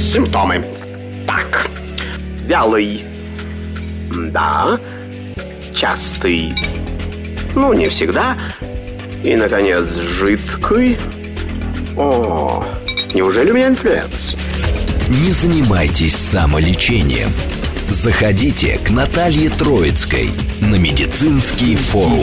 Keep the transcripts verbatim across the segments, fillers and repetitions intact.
Симптомы. Так, вялый. Да. Частый. Ну, не всегда. И, наконец, жидкий. О, неужели у меня инфлюенс? Не занимайтесь самолечением. Заходите к Наталье Троицкой на медицинский форум.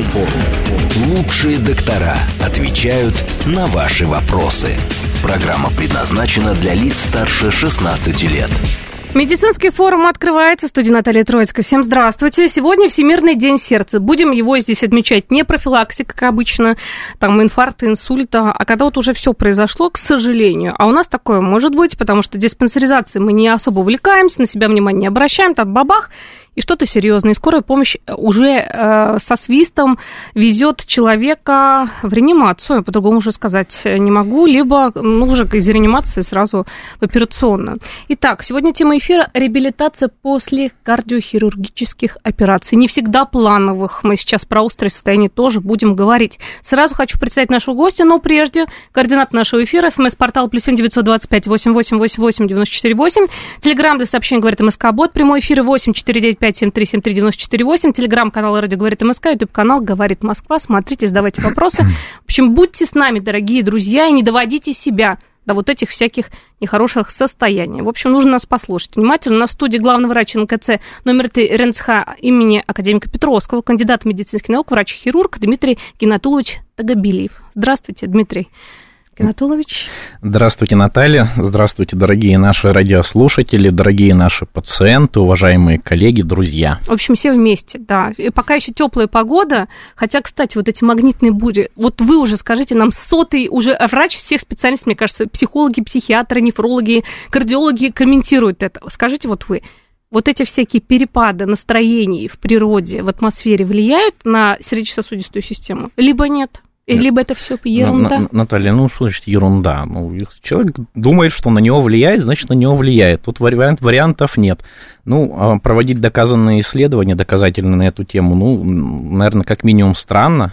Лучшие доктора отвечают на ваши вопросы. Программа предназначена для лиц старше шестнадцати лет. Медицинский форум открывается. В студии Наталья Троицкая. Всем здравствуйте. Сегодня Всемирный день сердца. Будем его здесь отмечать не профилактика, как обычно, там инфаркта, инсульта, а когда вот уже все произошло, к сожалению. А у нас такое может быть, потому что диспансеризацией мы не особо увлекаемся, на себя внимание не обращаем, там бабах, и что-то серьезное. И скорая помощь уже э, со свистом везет человека в реанимацию, по-другому уже сказать не могу, либо ну, уже из реанимации сразу в операционную. Итак, сегодня тема эфира – реабилитация после кардиохирургических операций. Не всегда плановых. Мы сейчас про острое состояние тоже будем говорить. Сразу хочу представить нашего гостя, но прежде координат нашего эфира. СМС-портал плюс семь девятьсот двадцать пять восемь восемь восемь восемь девяносто четыре восемь. Телеграмм для сообщений говорит МСК-бот. Прямой эфир восемь четыре девять пять семь три семь три девяносто четыре восемь. Телеграм-канал «Радио говорит МСК», ютуб-канал «Говорит Москва». Смотрите, задавайте вопросы. В общем, будьте с нами, дорогие друзья, и не доводите себя до вот этих всяких нехороших состояний. В общем, нужно нас послушать внимательно. На студии главный врач эн ка цэ номер три РНЦХ имени академика Петровского, кандидат медицинских наук, врач-хирург Дмитрий Гинатулович Тагобилиев. Здравствуйте, Дмитрий Гинатулович. Здравствуйте, Наталья. Здравствуйте, дорогие наши радиослушатели, дорогие наши пациенты, уважаемые коллеги, друзья. В общем, все вместе, да. И пока еще теплая погода, хотя, кстати, вот эти магнитные бури, вот вы уже скажите нам, сотый уже врач всех специальностей, мне кажется, психологи, психиатры, нефрологи, кардиологи комментируют это. Скажите вот вы, вот эти всякие перепады настроений в природе, в атмосфере влияют на сердечно-сосудистую систему, либо нет? Либо это все ерунда? На, Наталья, ну что значит ерунда? Ну, человек думает, что на него влияет, значит, на него влияет. Тут вариант, вариантов нет. Ну, проводить доказанные исследования, доказательные на эту тему, ну, наверное, как минимум странно.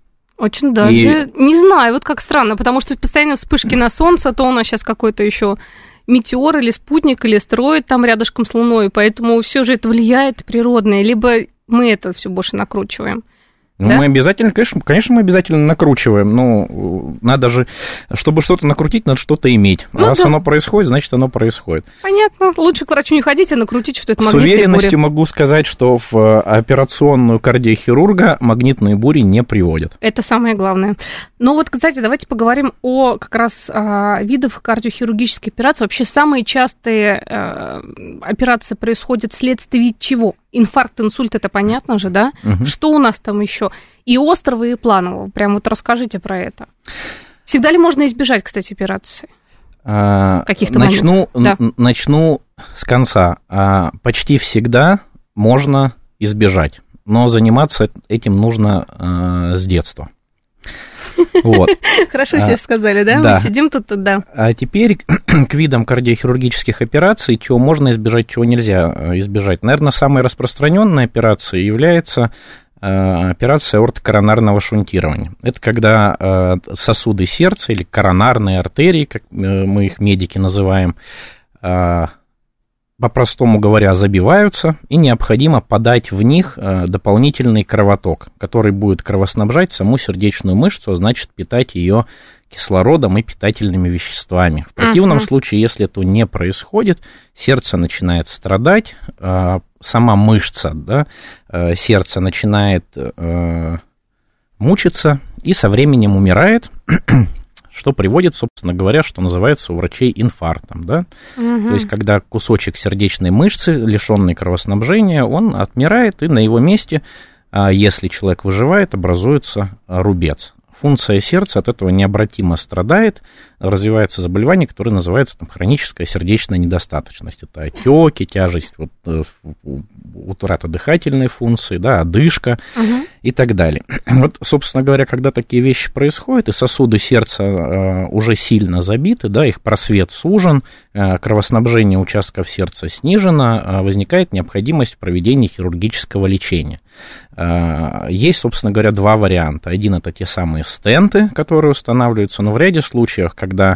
Очень даже. И... Не знаю, вот как странно, потому что постоянно вспышки на Солнце, то у нас сейчас какой-то еще метеор или спутник, или астероид там рядышком с Луной, поэтому все же это влияет природное, либо мы это все больше накручиваем. Ну, да? мы обязательно, конечно, конечно, мы обязательно накручиваем, но надо же, чтобы что-то накрутить, надо что-то иметь. Ну, раз да. оно происходит, значит, оно происходит. Понятно. Лучше к врачу не ходить, а накрутить, что это магнитные бури. С уверенностью могу сказать, что в операционную кардиохирурга магнитные бури не приводят. Это самое главное. Ну вот, кстати, давайте поговорим о как раз о видах кардиохирургических операций. Вообще самые частые э, операции происходят вследствие чего? Инфаркт, инсульт, это понятно же, да? Угу. Что у нас там еще? И острого, и планового. Прям вот расскажите про это. Всегда ли можно избежать, кстати, операции? А, Каких-то начну, да. н- начну с конца. А, почти всегда можно избежать, но заниматься этим нужно а, с детства. Вот. Хорошо все сказали, да? да? Мы сидим тут, да. А теперь к видам кардиохирургических операций, чего можно избежать, чего нельзя избежать. Наверное, самой распространенной операцией является операция аортокоронарного шунтирования. Это когда сосуды сердца или коронарные артерии, как мы их медики называем, по-простому говоря, забиваются, и необходимо подать в них дополнительный кровоток, который будет кровоснабжать саму сердечную мышцу, а значит, питать ее кислородом и питательными веществами. В противном uh-huh. случае, если этого не происходит, сердце начинает страдать, сама мышца, да, сердце начинает мучиться и со временем умирает, что приводит, собственно говоря, что называется у врачей инфарктом, да? Угу. То есть, когда кусочек сердечной мышцы, лишенный кровоснабжения, он отмирает, и на его месте, если человек выживает, образуется рубец. Функция сердца от этого необратимо страдает, развивается заболевание, которое называется там, хроническая сердечная недостаточность. Это отеки, тяжесть, вот, утрата дыхательной функции, да, одышка угу. и так далее. Вот, собственно говоря, когда такие вещи происходят, и сосуды сердца э, уже сильно забиты, да, их просвет сужен, э, кровоснабжение участков сердца снижено, э, возникает необходимость в проведении хирургического лечения. Э, есть, собственно говоря, два варианта. Один – это те самые стенты, которые устанавливаются, но в ряде случаев, когда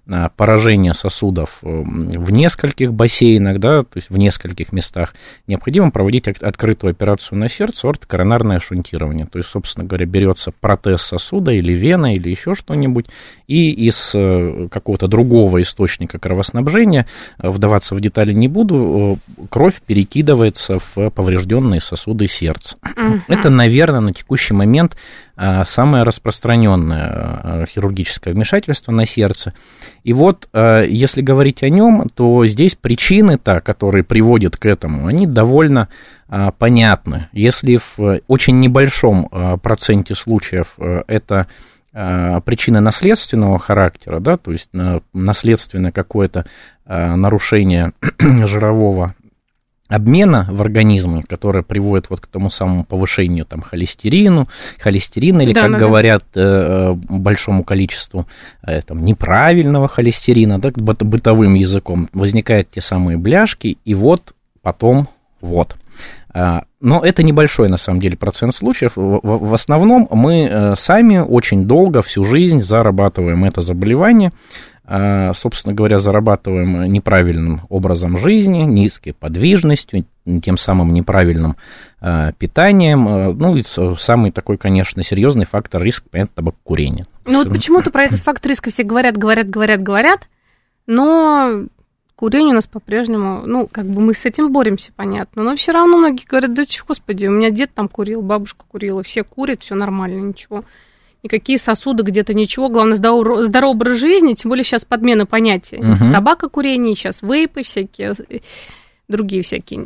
поражение сосудов в нескольких бассейнах, да, то есть в нескольких местах, необходимо проводить открытую операцию на сердце, ортокоронарное шунтирование. То есть, собственно говоря, берется протез сосуда или вена или еще что-нибудь, и из какого-то другого источника кровоснабжения, вдаваться в детали не буду, кровь перекидывается в поврежденные сосуды сердца. Uh-huh. Это, наверное, на текущий момент самое распространенное хирургическое вмешательство на сердце. И вот, если говорить о нем, то здесь причины-то, которые приводят к этому, они довольно понятны. Если в очень небольшом проценте случаев это причины наследственного характера, да, то есть наследственное какое-то нарушение жирового обмена в организме, которое приводит вот к тому самому повышению там, холестерину, холестерина, или, да, как да, говорят, да. большому количеству там, неправильного холестерина, да, бытовым языком, возникают те самые бляшки, и вот потом вот. Но это небольшой, на самом деле, процент случаев. В основном мы сами очень долго, всю жизнь зарабатываем это заболевание, собственно говоря, зарабатываем неправильным образом жизни, низкой подвижностью, тем самым неправильным питанием. Ну и самый такой, конечно, серьезный фактор риска, понятно, табакокурение. Ну вот почему-то про этот фактор риска все говорят, говорят, говорят, говорят, но курение у нас по-прежнему, ну, как бы мы с этим боремся, понятно, но все равно многие говорят, да, господи, у меня дед там курил, бабушка курила, все курят, все нормально, ничего. Никакие сосуды, где-то ничего. Главное, здоровый, здоровый образ жизни, тем более сейчас подмена понятий. Uh-huh. Табакокурение, сейчас вейпы всякие, другие всякие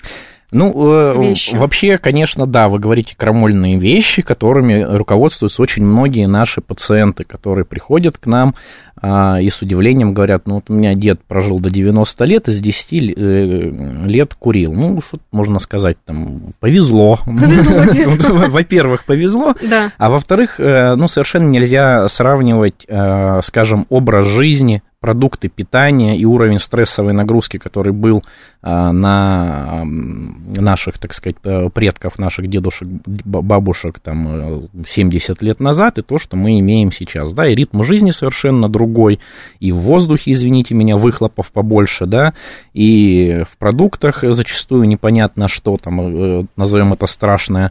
Ну, вещи. Вообще, конечно, да, вы говорите крамольные вещи, которыми руководствуются очень многие наши пациенты, которые приходят к нам а, и с удивлением говорят, ну, вот у меня дед прожил до девяноста лет, и с десяти лет курил. Ну, что можно сказать, там, повезло. Повезло деду. Во-первых, повезло, да. А во-вторых, ну, совершенно нельзя сравнивать, скажем, образ жизни, продукты питания и уровень стрессовой нагрузки, который был а, на наших, так сказать, предков, наших дедушек, бабушек там, семьдесят лет назад, и то, что мы имеем сейчас, да, и ритм жизни совершенно другой, и в воздухе, извините меня, выхлопов побольше, да, и в продуктах зачастую непонятно что, там, назовем это страшное,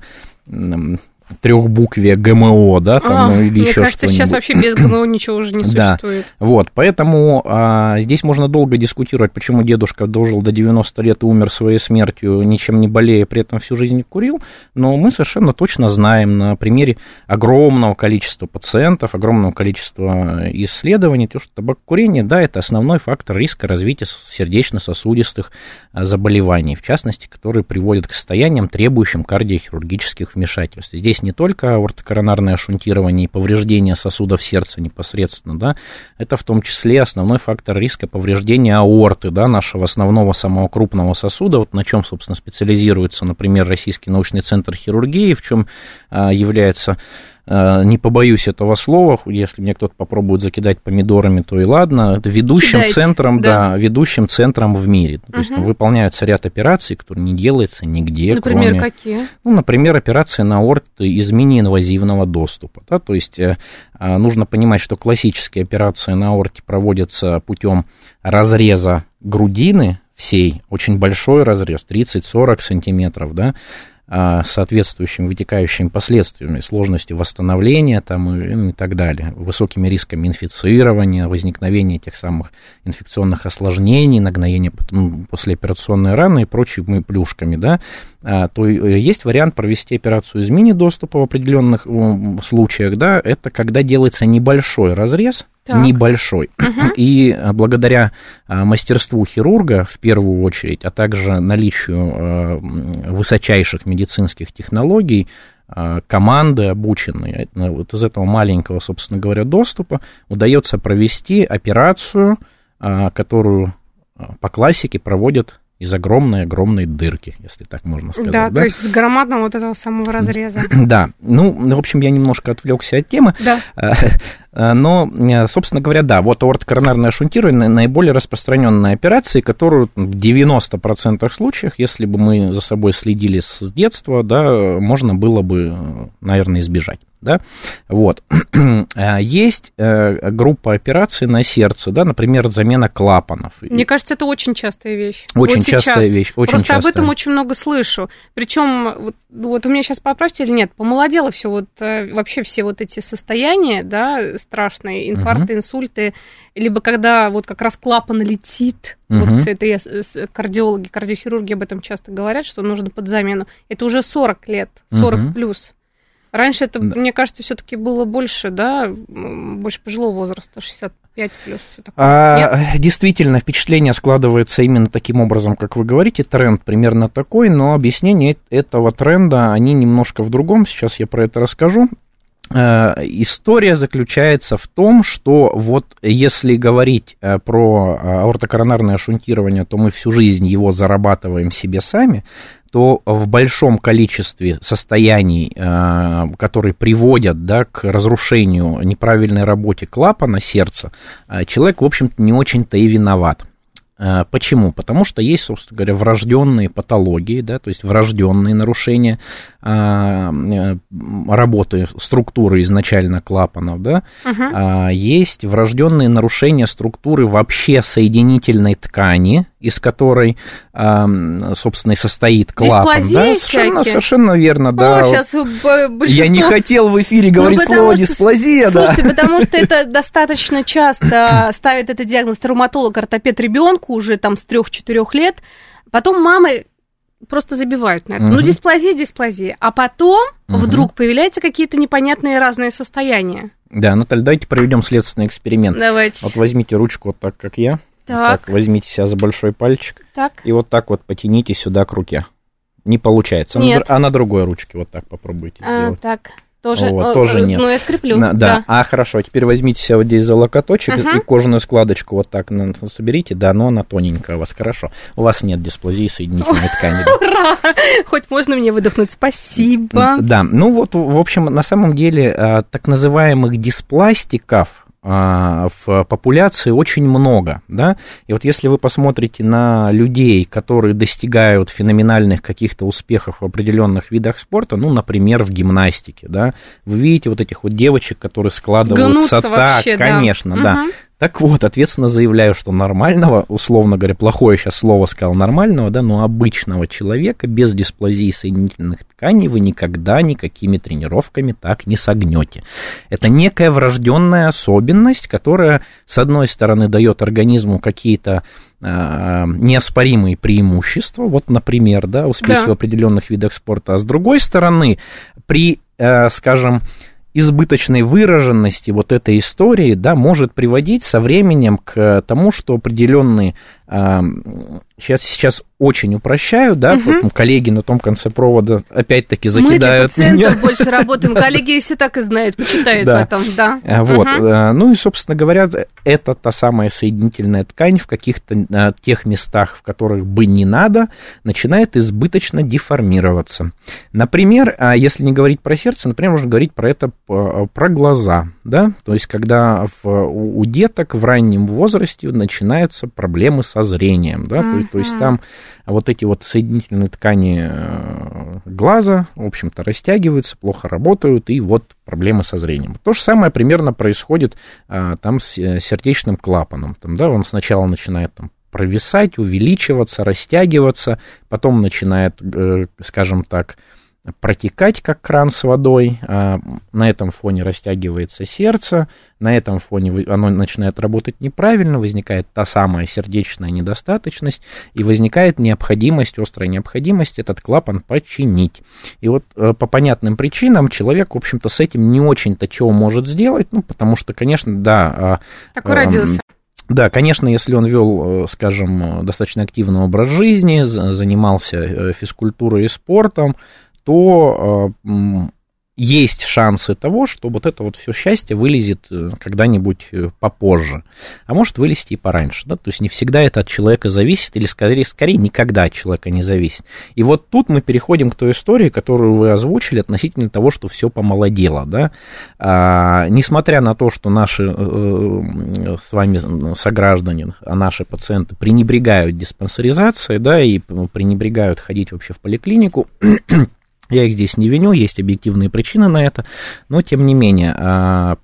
трехбукве ГМО, да, там, а, ну, или мне еще кажется, что-нибудь. Сейчас вообще без ГМО ничего уже не существует. Да, вот, поэтому а, здесь можно долго дискутировать, почему дедушка дожил до девяноста лет и умер своей смертью, ничем не болея, при этом всю жизнь курил, но мы совершенно точно знаем на примере огромного количества пациентов, огромного количества исследований, то, что табакокурение, да, это основной фактор риска развития сердечно-сосудистых заболеваний, в частности, которые приводят к состояниям, требующим кардиохирургических вмешательств. Здесь не только ортокоронарное шунтирование и повреждение сосудов сердца непосредственно, да, это в том числе основной фактор риска повреждения аорты, да, нашего основного самого крупного сосуда, вот на чем, собственно, специализируется, например, Российский научный центр хирургии, в чем а, является, а, не побоюсь этого слова, если мне кто-то попробует закидать помидорами, то и ладно, это ведущим Кидайте, центром, да. да, ведущим центром в мире, то угу. есть там выполняются ряд операций, которые не делаются нигде, например, кроме... какие? Ну, например, операция на аорте из мини-инвазивного доступа, да, то есть нужно понимать, что классические операции на аорте проводятся путем разреза грудины всей, очень большой разрез, тридцать-сорок сантиметров, да, соответствующими вытекающими последствиями, сложностью восстановления там, и, и так далее, высокими рисками инфицирования, возникновения тех самых инфекционных осложнений, нагноения потом послеоперационной раны и прочими плюшками, да, то есть вариант провести операцию из мини-доступа в определенных случаях, да, это когда делается небольшой разрез, так. небольшой, угу. и благодаря мастерству хирурга, в первую очередь, а также наличию высочайших медицинских технологий, команды обученные, вот из этого маленького, собственно говоря, доступа удается провести операцию, которую по классике проводят из огромной-огромной дырки, если так можно сказать. Да, да, то есть с громадного вот этого самого разреза. Да, ну, в общем, я немножко отвлекся от темы. Да. Но, собственно говоря, да, вот ортокоронарное шунтирование наиболее распространенная операция, которую в девяноста процентах случаев, если бы мы за собой следили с детства, да, можно было бы, наверное, избежать. да, вот. Есть группа операций на сердце, да, например, замена клапанов. Мне кажется, это очень частая вещь. Очень вот частая сейчас. вещь, очень Просто частая. об этом очень много слышу. Причем вот, вот у меня сейчас поправьте или нет, помолодело все вот вообще все вот эти состояния, да, страшные, инфаркты, угу. инсульты, либо когда вот как раз клапан летит, угу. вот это я, кардиологи, кардиохирурги об этом часто говорят, что нужно под замену. Это уже сорок лет, сорок угу. плюс. Раньше это, да. мне кажется, все-таки было больше, да, больше пожилого возраста, шестьдесят пять плюс. Все такое. А, действительно, впечатление складывается именно таким образом, как вы говорите, тренд примерно такой, но объяснение этого тренда, они немножко в другом, сейчас я про это расскажу. История заключается в том, что вот если говорить про аортокоронарное шунтирование, то мы всю жизнь его зарабатываем себе сами, то в большом количестве состояний, которые приводят, да, к разрушению, неправильной работе клапана сердца, человек, в общем-то, не очень-то и виноват. Почему? Потому что есть, собственно говоря, врожденные патологии, да, то есть врожденные нарушения работы структуры изначально клапанов, да, uh-huh. есть врожденные нарушения структуры вообще соединительной ткани, из которой, собственно, и состоит клапан. Да? Совершенно, совершенно верно, да. О, сейчас большинство... Я не хотел в эфире говорить ну, слово что... дисплазия, Слушайте, да. потому что это достаточно часто ставит этот диагноз травматолог, ортопед ребенку уже там с трех-четырех лет. Потом мамы просто забивают на это. Uh-huh. Ну, дисплазия, дисплазия. А потом uh-huh. вдруг появляются какие-то непонятные разные состояния. Да, Наталья, давайте проведем следственный эксперимент. Давайте. Вот возьмите ручку вот так, как я. Так. так, возьмите себя за большой пальчик. Так. И вот так вот потяните сюда к руке. Не получается. Нет. А на другой ручке вот так попробуйте а, сделать. Так. Тоже, вот, тоже нет. Ну, я скреплю. На, да. да. А, хорошо. Теперь возьмите себя вот здесь за локоточек uh-huh. и кожаную складочку вот так соберите. Да, но она тоненькая у вас. Хорошо. У вас нет дисплазии соединительной ткани. Ура! Хоть можно мне выдохнуть. Спасибо. Да. Ну вот, в общем, на самом деле, так называемых диспластиков в популяции очень много, да, и вот если вы посмотрите на людей, которые достигают феноменальных каких-то успехов в определенных видах спорта, ну, например, в гимнастике, да, вы видите вот этих вот девочек, которые складываются так, вообще, конечно, да. да. Угу. Так вот, ответственно заявляю, что нормального, условно говоря, плохое сейчас слово сказал, нормального, да, но обычного человека без дисплазии соединительных тканей вы никогда никакими тренировками так не согнете. Это некая врожденная особенность, которая, с одной стороны, дает организму какие-то э, неоспоримые преимущества, вот, например, да, успехи да. в определенных видах спорта, а с другой стороны, при, э, скажем, избыточной выраженности вот этой истории, да, может приводить со временем к тому, что определенные, э, сейчас, сейчас очень упрощаю, да, угу. коллеги на том конце провода опять-таки закидают Мы меня. Мы больше работаем, коллеги все так и знают, почитают да. потом, да. Вот, угу. ну и, собственно говоря, это та самая соединительная ткань в каких-то тех местах, в которых бы не надо, начинает избыточно деформироваться. Например, если не говорить про сердце, например, можно говорить про это, про глаза, да, то есть когда в, у деток в раннем возрасте начинаются проблемы со зрением, да, uh-huh. то, то есть там вот эти вот соединительные ткани глаза, в общем-то, растягиваются, плохо работают, и вот проблемы со зрением. То же самое примерно происходит там с сердечным клапаном, там, да, он сначала начинает там провисать, увеличиваться, растягиваться, потом начинает, скажем так, протекать, как кран с водой, на этом фоне растягивается сердце, на этом фоне оно начинает работать неправильно, возникает та самая сердечная недостаточность, и возникает необходимость, острая необходимость этот клапан починить. И вот по понятным причинам человек, в общем-то, с этим не очень-то чего может сделать, ну, потому что, конечно, да... Такой э, родился. Да, конечно, если он вел, скажем, достаточно активный образ жизни, занимался физкультурой и спортом, то э, есть шансы того, что вот это вот все счастье вылезет когда-нибудь попозже, а может вылезти и пораньше, да, то есть не всегда это от человека зависит, или скорее, скорее никогда от человека не зависит. И вот тут мы переходим к той истории, которую вы озвучили относительно того, что все помолодело, да, а, несмотря на то, что наши э, с вами сограждане, а наши пациенты пренебрегают диспансеризацией, да, и пренебрегают ходить вообще в поликлинику, Я их здесь не виню, есть объективные причины на это, но тем не менее,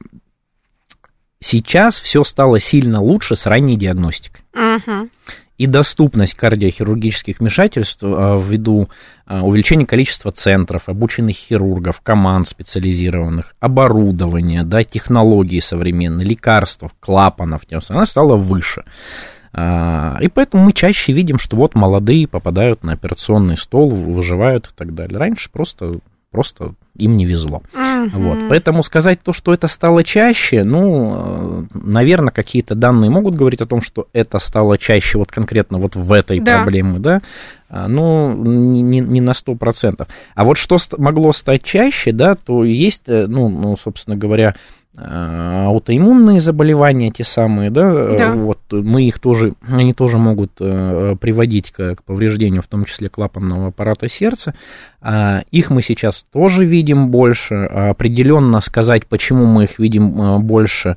сейчас все стало сильно лучше с ранней диагностикой. Uh-huh. И доступность кардиохирургических вмешательств ввиду увеличения количества центров, обученных хирургов, команд специализированных, оборудования, да, технологий современных, лекарств, клапанов, она стала выше. И поэтому мы чаще видим, что вот молодые попадают на операционный стол, выживают и так далее. Раньше просто, просто им не везло. Uh-huh. Вот. Поэтому сказать то, что это стало чаще, ну, наверное, какие-то данные могут говорить о том, что это стало чаще вот конкретно вот в этой да. проблеме, да, ну, не, не на сто процентов. А вот что могло стать чаще, да, то есть, ну, ну собственно говоря, аутоиммунные заболевания, те самые, да, да, вот мы их тоже, они тоже могут приводить к, к повреждению, в том числе клапанного аппарата сердца. Их мы сейчас тоже видим больше. Определенно сказать, почему мы их видим больше,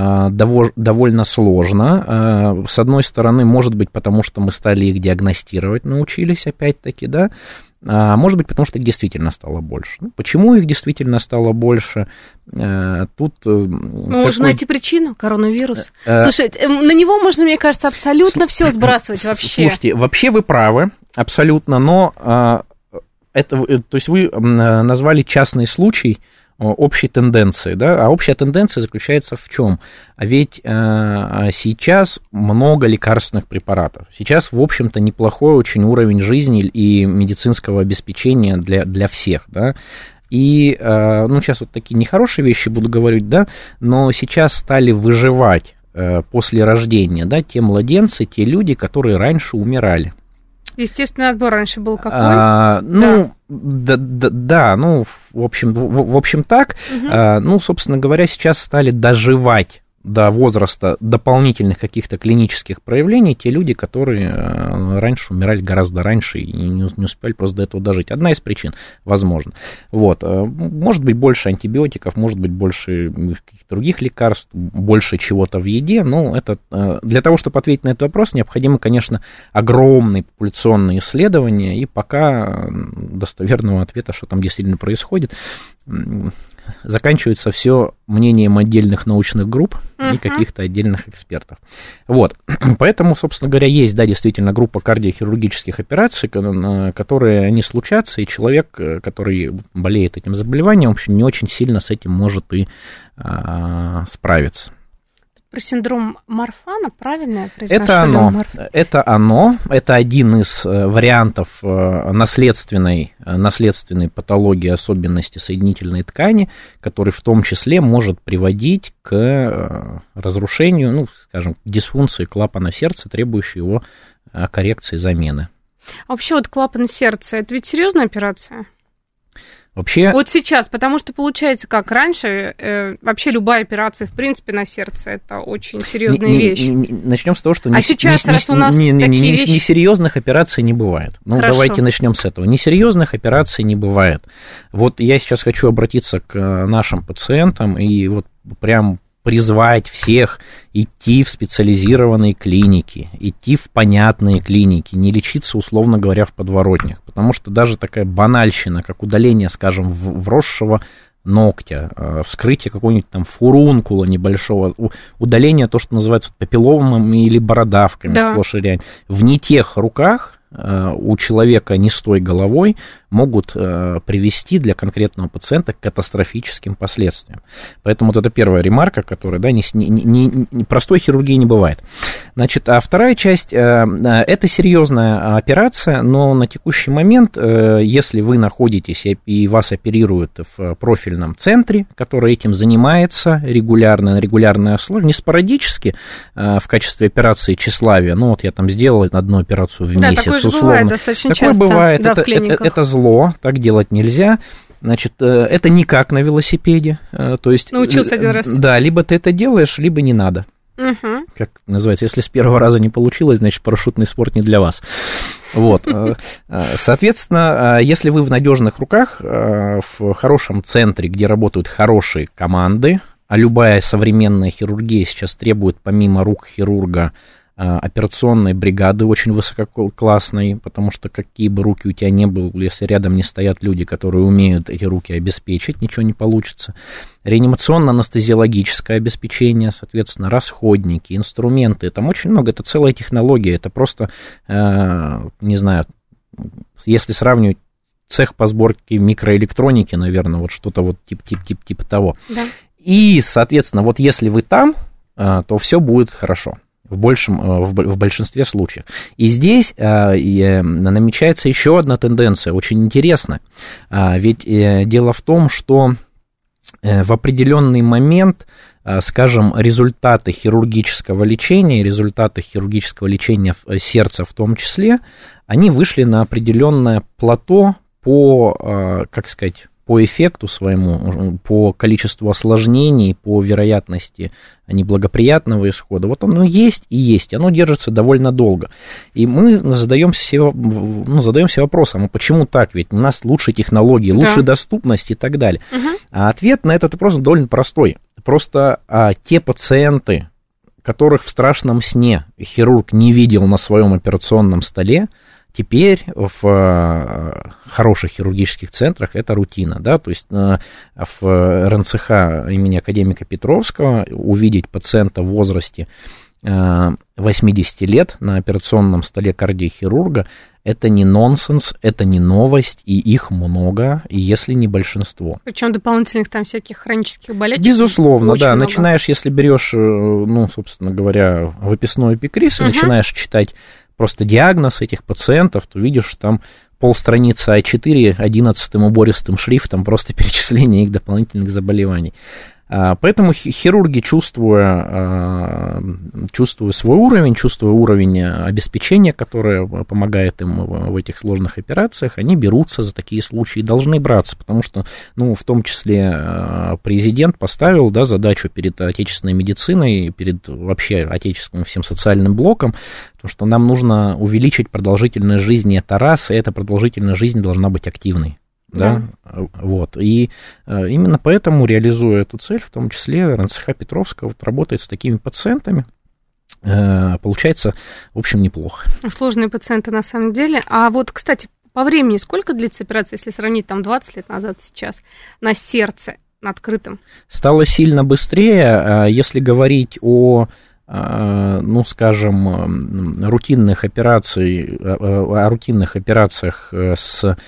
довольно сложно. С одной стороны, может быть, потому что мы стали их диагностировать, научились опять-таки, да, а может быть, потому что их действительно стало больше. Ну, почему их действительно стало больше? Тут можно такой... найти причину, коронавирус. А... Слушай, на него можно, мне кажется, абсолютно все сбрасывать вообще. Слушайте, вообще вы правы, абсолютно, но это, то есть вы назвали частный случай общей тенденции, да, а общая тенденция заключается в чем? А ведь э, сейчас много лекарственных препаратов, сейчас, в общем-то, неплохой очень уровень жизни и медицинского обеспечения для, для всех, да, и, э, ну, сейчас вот такие нехорошие вещи буду говорить, да, но сейчас стали выживать э, после рождения, да, те младенцы, те люди, которые раньше умирали. Естественный отбор раньше был какой? А, ну, да. Да, да, да, ну, в общем, в, в общем так. Угу. А, ну, собственно говоря, сейчас стали доживать до возраста дополнительных каких-то клинических проявлений те люди, которые раньше умирали гораздо раньше и не успели просто до этого дожить. Одна из причин, возможно. Вот. Может быть, больше антибиотиков, может быть, больше каких-то других лекарств, больше чего-то в еде, но это, для того, чтобы ответить на этот вопрос, необходимо, конечно, огромные популяционные исследования, и пока достоверного ответа, что там действительно происходит, заканчивается все мнением отдельных научных групп uh-huh. и каких-то отдельных экспертов. Вот. Поэтому, собственно говоря, есть, да, действительно группа кардиохирургических операций, которые не случатся, и человек, который болеет этим заболеванием, в общем, не очень сильно с этим может и а, справиться. Про синдром Марфана, правильно я произношу? Это оно, это оно, это один из вариантов наследственной, наследственной патологии особенности соединительной ткани, который в том числе может приводить к разрушению, ну, скажем, дисфункции клапана сердца, требующей его коррекции, замены. А вообще вот клапан сердца, это ведь серьезная операция? Вообще... Вот сейчас, потому что получается, как раньше, э, вообще любая операция, в принципе, на сердце, это очень серьезная не, вещь. Не, не, начнем с того, что... А не, сейчас, не, раз не, у нас не, такие не, не, вещи... Несерьезных операций не бывает. Ну, Хорошо. Давайте начнем с этого. Несерьезных операций не бывает. Вот я сейчас хочу обратиться к нашим пациентам и вот прям призвать всех идти в специализированные клиники, идти в понятные клиники, не лечиться, условно говоря, в подворотнях. Потому что даже такая банальщина, как удаление, скажем, вросшего ногтя, вскрытие какого-нибудь там фурункула небольшого, удаление, то, что называется папилломами или бородавками, да. Сплошь и рядом, в не тех руках у человека не с той головой могут привести для конкретного пациента к катастрофическим последствиям. Поэтому вот это первая ремарка, которая, да, не, не, не, не, простой хирургии не бывает. Значит, а вторая часть, это серьезная операция, но на текущий момент, если вы находитесь и вас оперируют в профильном центре, который этим занимается регулярно, на регулярной основе, не спорадически в качестве операции тщеславия, ну вот я там сделал одну операцию в да, месяц, такое условно. Бывает достаточно такое часто, бывает, да, это, в клиниках. Это, это зло, так делать нельзя. Значит, это не как на велосипеде. То есть, научился один раз. Да, либо ты это делаешь, либо не надо. Угу. Как называется, если с первого раза не получилось, значит, парашютный спорт не для вас. Вот. Соответственно, если вы в надежных руках, в хорошем центре, где работают хорошие команды, а любая современная хирургия сейчас требует помимо рук хирурга операционной бригады очень высококлассной, потому что какие бы руки у тебя ни были, если рядом не стоят люди, которые умеют эти руки обеспечить, ничего не получится. Реанимационно-анестезиологическое обеспечение, соответственно, расходники, инструменты, там очень много, это целая технология, это просто, не знаю, если сравнивать цех по сборке микроэлектроники, наверное, вот что-то вот типа-типа типа того. Да. И, соответственно, вот если вы там, то все будет хорошо. В, большем, в большинстве случаев. И здесь а, и, намечается еще одна тенденция, очень интересная. А, ведь а, дело в том, что а, в определенный момент, а, скажем, результаты хирургического лечения, результаты хирургического лечения сердца в том числе, они вышли на определенное плато по, а, как сказать, по эффекту своему, по количеству осложнений, по вероятности неблагоприятного исхода. Вот оно есть и есть, оно держится довольно долго. И мы задаем себе, ну, задаем себе вопросом, а почему так? Ведь у нас лучшие технологии, лучшая да. доступность и так далее. Угу. А ответ на этот вопрос довольно простой. Просто а, те пациенты, которых в страшном сне хирург не видел на своем операционном столе, теперь в хороших хирургических центрах это рутина, да, то есть в эр эн цэ ха имени академика Петровского увидеть пациента в возрасте восемьдесят лет на операционном столе кардиохирурга — это не нонсенс, это не новость, и их много, и если не большинство. Причем дополнительных там всяких хронических болячек. Безусловно, да. Много. Начинаешь, если берешь, ну, собственно говоря, выписной эпикриз, угу. начинаешь читать просто диагноз этих пациентов, то видишь там полстраницы а четыре одиннадцатым убористым шрифтом, просто перечисление их дополнительных заболеваний. Поэтому хирурги, чувствуя, чувствуя свой уровень, чувствуя уровень обеспечения, которое помогает им в этих сложных операциях, они берутся за такие случаи, должны браться, потому что, ну, в том числе президент поставил, да, задачу перед отечественной медициной, перед вообще отечественным всем социальным блоком, то, что нам нужно увеличить продолжительность жизни, это раз, и эта продолжительность жизни должна быть активной. Да, да, вот, и э, именно поэтому, реализуя эту цель, в том числе эр эн цэ ха Петровского вот, работает с такими пациентами, э, получается, в общем, неплохо. Сложные пациенты на самом деле, а вот, кстати, по времени сколько длится операция, если сравнить там двадцать лет назад сейчас, на сердце, на открытом? Стало сильно быстрее, если говорить о, ну, скажем, рутинных операциях, о рутинных операциях с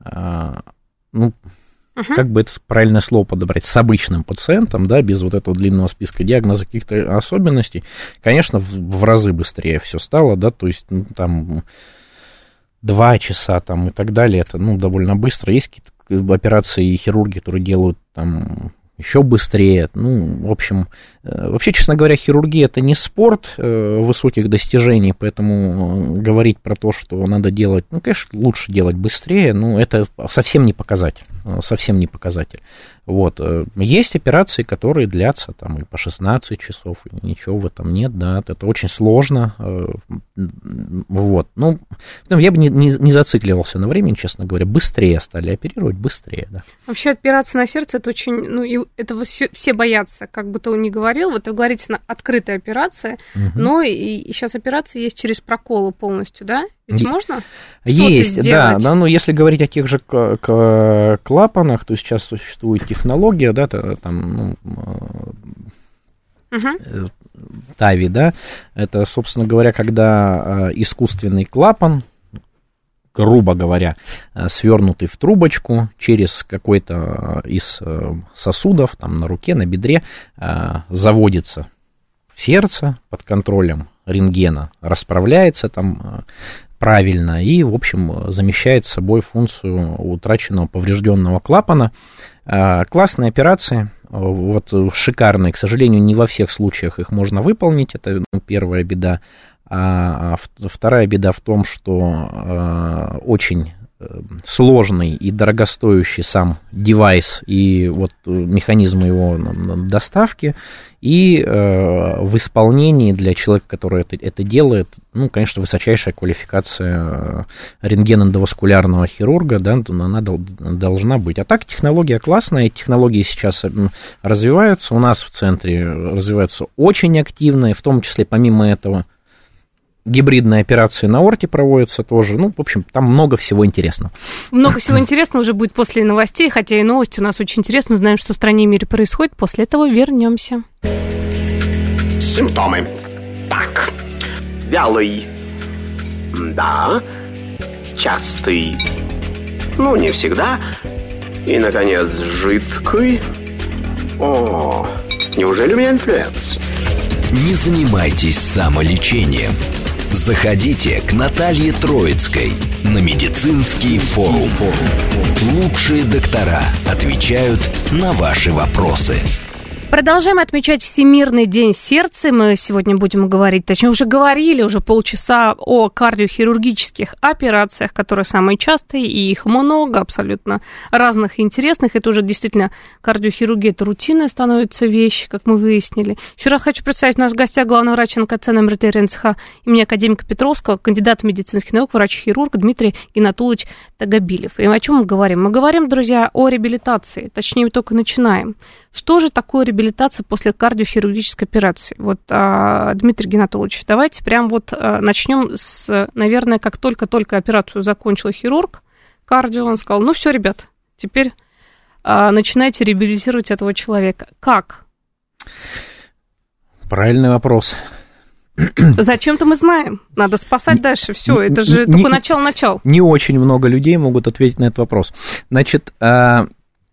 ну, uh-huh. как бы это правильное слово подобрать, с обычным пациентом, да, без вот этого длинного списка диагнозов, каких-то особенностей, конечно, в, в разы быстрее все стало, да, то есть, ну, там, два часа там и так далее, это, ну, довольно быстро. Есть какие-то операции и хирурги, которые делают там еще быстрее. Ну, в общем, вообще, честно говоря, хирургия — это не спорт высоких достижений, поэтому говорить про то, что надо делать, ну, конечно, лучше делать быстрее, но это совсем не показатель, совсем не показатель. Вот. Есть операции, которые длятся там и по шестнадцать часов, и ничего в этом нет, да, это очень сложно, вот. Ну, я бы не, не, не зацикливался на времени, честно говоря, быстрее стали оперировать, быстрее, да. Вообще операция на сердце — это очень, ну, и этого все боятся, как бы то ни говорил, вот вы говорите, открытая операция, угу. но и, и сейчас операции есть через проколы полностью, да? Ведь можно есть, да, да, ну, если говорить о тех же клапанах, то сейчас существует технология, да, там, ну, угу. ТАВИ, да, это, собственно говоря, когда искусственный клапан, грубо говоря, свернутый в трубочку через какой-то из сосудов, там, на руке, на бедре, заводится в сердце под контролем рентгена, расправляется там правильно и, в общем, замещает собой функцию утраченного, поврежденного клапана. Классные операции, вот, шикарные, к сожалению, не во всех случаях их можно выполнить, это, ну, первая беда. А вторая беда в том, что очень сложный и дорогостоящий сам девайс и вот механизм его доставки, и в исполнении для человека, который это, это делает, ну, конечно, высочайшая квалификация рентгеноэндоваскулярного хирурга, да, она должна быть. А так технология классная, технологии сейчас развиваются, у нас в центре развиваются очень активно, и в том числе, помимо этого, гибридные операции на аорте проводятся тоже. Ну, в общем, там много всего интересного. Много всего интересного уже будет после новостей, хотя и новости у нас очень интересны. Знаем, что в стране и мире происходит. После этого вернемся. Симптомы. Так. Вялый. Да. Частый. Ну, не всегда. И, наконец, жидкий. О, неужели у меня инфлюенс? Не занимайтесь самолечением. Заходите к Наталье Троицкой на медицинский форум. Лучшие доктора отвечают на ваши вопросы. Продолжаем отмечать Всемирный день сердца. Мы сегодня будем говорить, точнее, уже говорили уже полчаса о кардиохирургических операциях, которые самые частые, и их много, абсолютно разных и интересных. Это уже действительно кардиохирургия, это рутинная становится вещь, как мы выяснили. Еще раз хочу представить, у нас в гостях главный врач эн ка цэ на эм эр тэ эр эн цэ ха имени академика Петровского, кандидат медицинских наук, врач-хирург Дмитрий Гинатулович Тагобилев. И о чем мы говорим? Мы говорим, друзья, о реабилитации, точнее, только начинаем. Что же такое реабилитация после кардиохирургической операции? Вот, а, Дмитрий Гинатулович, давайте прям вот а, начнем с, наверное, как только-только операцию закончил хирург, кардио, он сказал, ну все, ребят, теперь а, начинайте реабилитировать этого человека. Как? Правильный вопрос. Зачем-то мы знаем. Надо спасать не, дальше. Все, это же не, только начало-начало. Не очень много людей могут ответить на этот вопрос. Значит, а...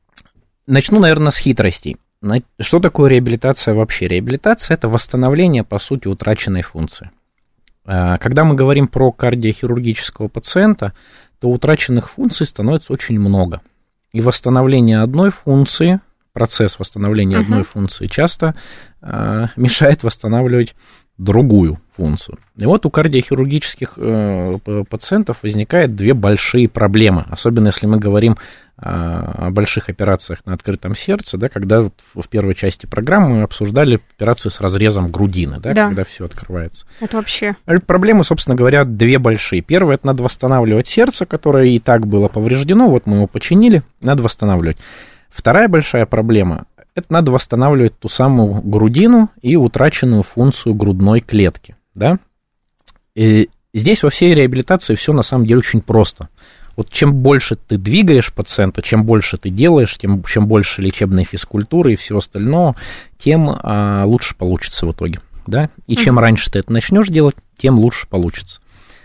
начну, наверное, с хитростей. Что такое реабилитация вообще? Реабилитация – это восстановление, по сути, утраченной функции. Когда мы говорим про кардиохирургического пациента, то утраченных функций становится очень много. И восстановление одной функции, процесс восстановления uh-huh. одной функции часто мешает восстанавливать другую функцию. И вот у кардиохирургических пациентов возникает две большие проблемы, особенно если мы говорим о больших операциях на открытом сердце, да, когда в первой части программы мы обсуждали операции с разрезом грудины, да, да. когда все открывается. Это вообще... Проблемы, собственно говоря, две большие. Первое, это надо восстанавливать сердце, которое и так было повреждено, вот мы его починили, надо восстанавливать. Вторая большая проблема, это надо восстанавливать ту самую грудину и утраченную функцию грудной клетки, да. И здесь во всей реабилитации все на самом деле очень просто. Вот чем больше ты двигаешь пациента, чем больше ты делаешь, тем, чем больше лечебной физкультуры и всего остального, тем а, лучше получится в итоге, да? И mm-hmm. чем раньше ты это начнешь делать, тем лучше получится.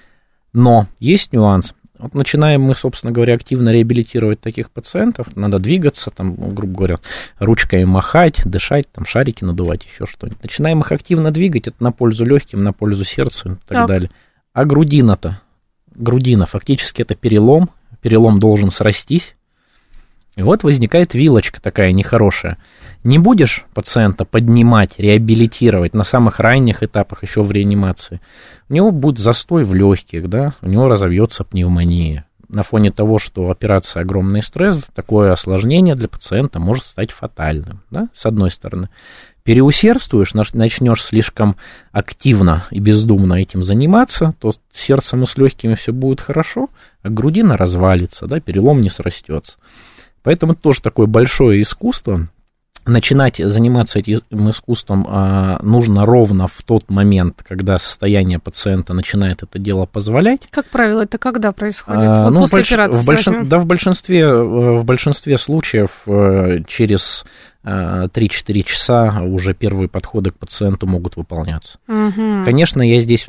Но есть нюанс. Вот начинаем мы, собственно говоря, активно реабилитировать таких пациентов, надо двигаться, там, грубо говоря, ручками махать, дышать, там, шарики надувать, еще что-нибудь. Начинаем их активно двигать, это на пользу легким, на пользу сердцу и так, так. далее. А грудина-то? Грудина, фактически это перелом, перелом должен срастись, и вот возникает вилочка такая нехорошая. Не будешь пациента поднимать, реабилитировать на самых ранних этапах еще в реанимации, у него будет застой в легких, да, у него разовьется пневмония. На фоне того, что операция огромный стресс, такое осложнение для пациента может стать фатальным, да, с одной стороны. Переусердствуешь, начнешь слишком активно и бездумно этим заниматься, то с сердцем и с легкими все будет хорошо, а грудина развалится, да, перелом не срастется. Поэтому это тоже такое большое искусство. Начинать заниматься этим искусством а, нужно ровно в тот момент, когда состояние пациента начинает это дело позволять. Как правило, это когда происходит? А, вот ну, после больш... операции? В большин... Да, в большинстве, в большинстве случаев через три-четыре часа уже первые подходы к пациенту могут выполняться. Угу. Конечно, я здесь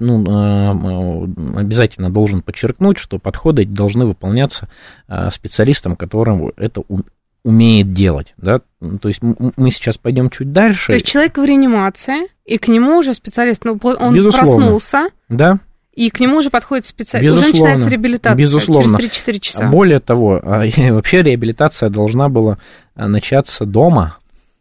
ну, обязательно должен подчеркнуть, что подходы должны выполняться специалистом, которым это умеет делать, да, то есть мы сейчас пойдем чуть дальше. То есть человек в реанимации, и к нему уже специалист, ну, он Безусловно. проснулся, да. и к нему уже подходит специалист, Безусловно. уже начинается реабилитация. Безусловно. Через три-четыре часа. Более того, вообще реабилитация должна была начаться дома.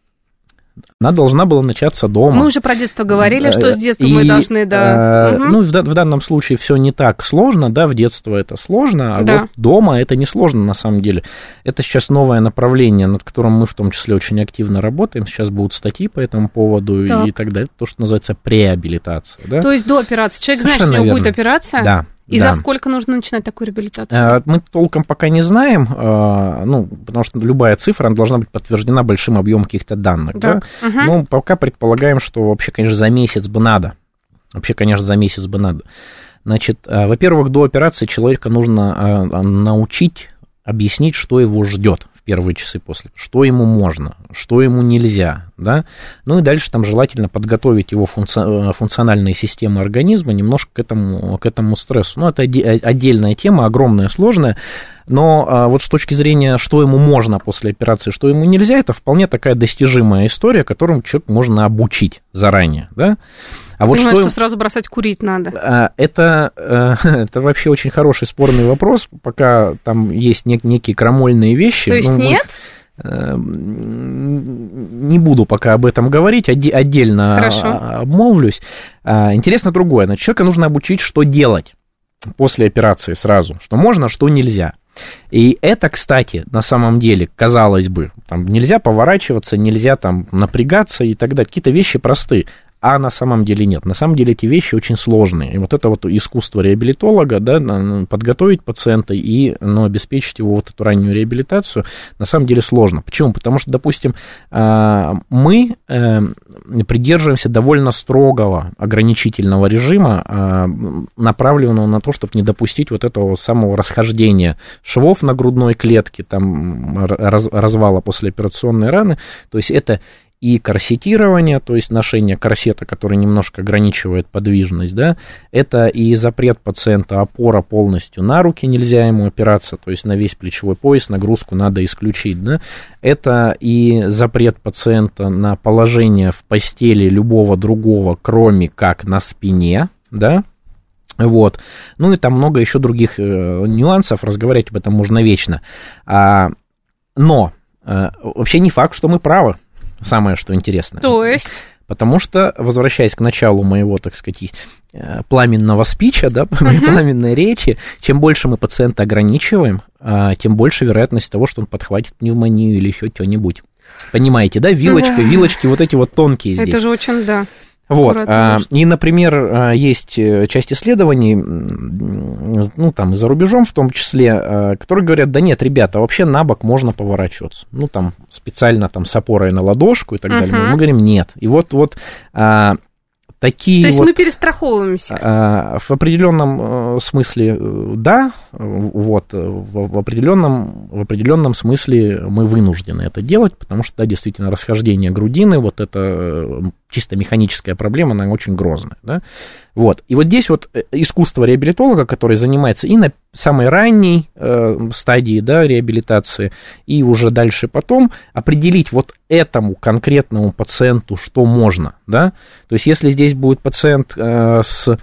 Она должна была начаться дома. Мы уже про детство говорили, что с детства и, мы должны, да. Угу. Ну, в, в данном случае все не так сложно, да, в детство это сложно, а да. вот дома это не сложно на самом деле. Это сейчас новое направление, над которым мы в том числе очень активно работаем. Сейчас будут статьи по этому поводу так. и так далее. То, что называется преабилитация. Да? То есть до операции. Человек Совершенно знает, что у него верно. будет операция? Да. И да. за сколько нужно начинать такую реабилитацию? Мы толком пока не знаем, ну, потому что любая цифра она должна быть подтверждена большим объемом каких-то данных. Да? Да? Угу. Ну, пока предполагаем, что вообще, конечно, за месяц бы надо. Вообще, конечно, за месяц бы надо. Значит, во-первых, до операции человека нужно научить, объяснить, что его ждет в первые часы после, что ему можно, что ему нельзя, да, ну и дальше там желательно подготовить его функци... функциональные системы организма немножко к этому, к этому стрессу. Ну, это отдельная тема, огромная, сложная, но а, вот с точки зрения, что ему можно после операции, что ему нельзя, это вполне такая достижимая история, которому человеку можно обучить заранее, да. А вот Понимаю, что, что сразу бросать курить надо. Это, это вообще очень хороший спорный вопрос, пока там есть нек- некие крамольные вещи. То есть ну, нет? Не буду пока об этом говорить, отдельно Хорошо. обмолвлюсь. Интересно другое. Значит, человека нужно обучить, что делать после операции сразу, что можно, что нельзя. И это, кстати, на самом деле, казалось бы, там нельзя поворачиваться, нельзя там напрягаться и так далее. Какие-то вещи простые. А на самом деле нет. На самом деле эти вещи очень сложные. И вот это вот искусство реабилитолога, да, подготовить пациента и ну, обеспечить его вот эту раннюю реабилитацию, на самом деле сложно. Почему? Потому что, допустим, мы придерживаемся довольно строгого ограничительного режима, направленного на то, чтобы не допустить вот этого самого расхождения швов на грудной клетке, там, развала послеоперационной раны. То есть это и корсетирование, то есть ношение корсета, который немножко ограничивает подвижность, да, это и запрет пациента опора полностью на руки, нельзя ему опираться, то есть на весь плечевой пояс, нагрузку надо исключить, да, это и запрет пациента на положение в постели любого другого, кроме как на спине, да, вот, ну и там много еще других э, нюансов, разговаривать об этом можно вечно, а, но э, вообще не факт, что мы правы. Самое, что интересно. То есть? Потому что, возвращаясь к началу моего, так сказать, пламенного спича, да, uh-huh. пламенной речи, чем больше мы пациента ограничиваем, тем больше вероятность того, что он подхватит пневмонию или еще что-нибудь. Понимаете, да? Вилочка, uh-huh. вилочки вот эти вот тонкие здесь. Это же очень, да. Вот, а, и, например, есть часть исследований, ну, там, и за рубежом в том числе, которые говорят, да нет, ребята, вообще на бок можно поворачиваться, ну, там, специально там с опорой на ладошку и так uh-huh. далее, мы говорим, нет, и вот, вот а, такие То есть вот, мы перестраховываемся? А, в определенном смысле, да, вот, в, в, определенном, в определенном смысле мы вынуждены это делать, потому что, да, действительно, расхождение грудины, вот это чисто механическая проблема, она очень грозная, да, вот, и вот здесь вот искусство реабилитолога, который занимается и на самой ранней э, стадии, да, реабилитации, и уже дальше потом определить вот этому конкретному пациенту, что можно, да, то есть если здесь будет пациент э, с